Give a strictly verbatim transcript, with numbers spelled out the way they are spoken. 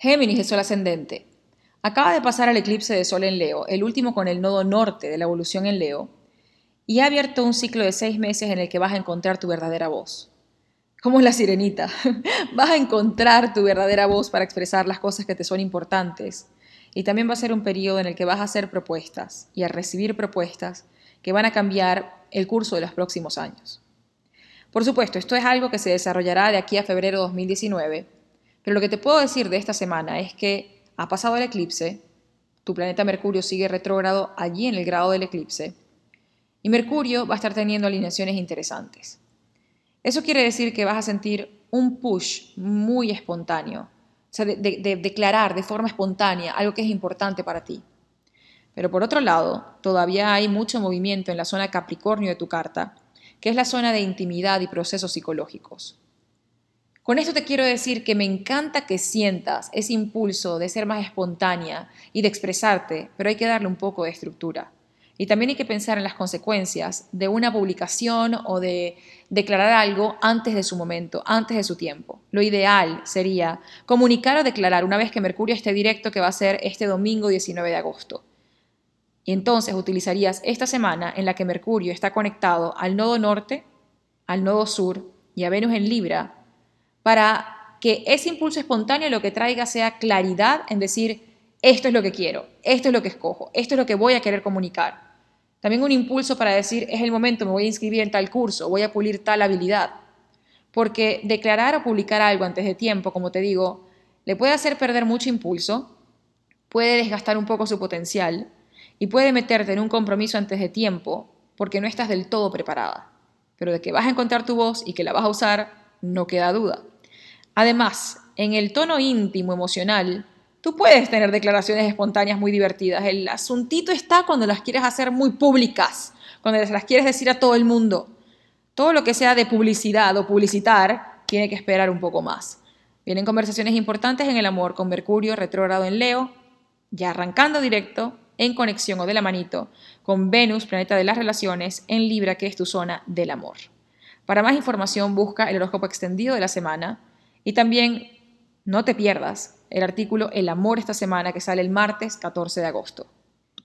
Géminis, el sol ascendente. Acaba de pasar el eclipse de sol en Leo, el último con el nodo norte de la evolución en Leo, y ha abierto un ciclo de seis meses en el que vas a encontrar tu verdadera voz. Como la sirenita, vas a encontrar tu verdadera voz para expresar las cosas que te son importantes. Y también va a ser un periodo en el que vas a hacer propuestas y a recibir propuestas que van a cambiar el curso de los próximos años. Por supuesto, esto es algo que se desarrollará de aquí a febrero de dos mil diecinueve, pero lo que te puedo decir de esta semana es que ha pasado el eclipse, tu planeta Mercurio sigue retrógrado allí en el grado del eclipse, y Mercurio va a estar teniendo alineaciones interesantes. Eso quiere decir que vas a sentir un push muy espontáneo, o sea, de, de, de declarar de forma espontánea algo que es importante para ti. Pero por otro lado, todavía hay mucho movimiento en la zona Capricornio de tu carta, que es la zona de intimidad y procesos psicológicos. Con esto te quiero decir que me encanta que sientas ese impulso de ser más espontánea y de expresarte, pero hay que darle un poco de estructura. Y también hay que pensar en las consecuencias de una publicación o de declarar algo antes de su momento, antes de su tiempo. Lo ideal sería comunicar o declarar una vez que Mercurio esté directo, que va a ser este domingo diecinueve de agosto. Y entonces utilizarías esta semana en la que Mercurio está conectado al nodo norte, al nodo sur y a Venus en Libra, para que ese impulso espontáneo lo que traiga sea claridad en decir, esto es lo que quiero, esto es lo que escojo, esto es lo que voy a querer comunicar. También un impulso para decir, es el momento, me voy a inscribir en tal curso, voy a pulir tal habilidad. Porque declarar o publicar algo antes de tiempo, como te digo, le puede hacer perder mucho impulso, puede desgastar un poco su potencial y puede meterte en un compromiso antes de tiempo porque no estás del todo preparada. Pero de que vas a encontrar tu voz y que la vas a usar, no queda duda. Además, en el tono íntimo, emocional, tú puedes tener declaraciones espontáneas muy divertidas. El asuntito está cuando las quieres hacer muy públicas, cuando las quieres decir a todo el mundo. Todo lo que sea de publicidad o publicitar tiene que esperar un poco más. Vienen conversaciones importantes en el amor con Mercurio retrógrado en Leo, ya arrancando directo, en conexión o de la manito, con Venus, planeta de las relaciones, en Libra, que es tu zona del amor. Para más información busca el horóscopo extendido de la semana y también no te pierdas el artículo El amor esta semana que sale el martes catorce de agosto.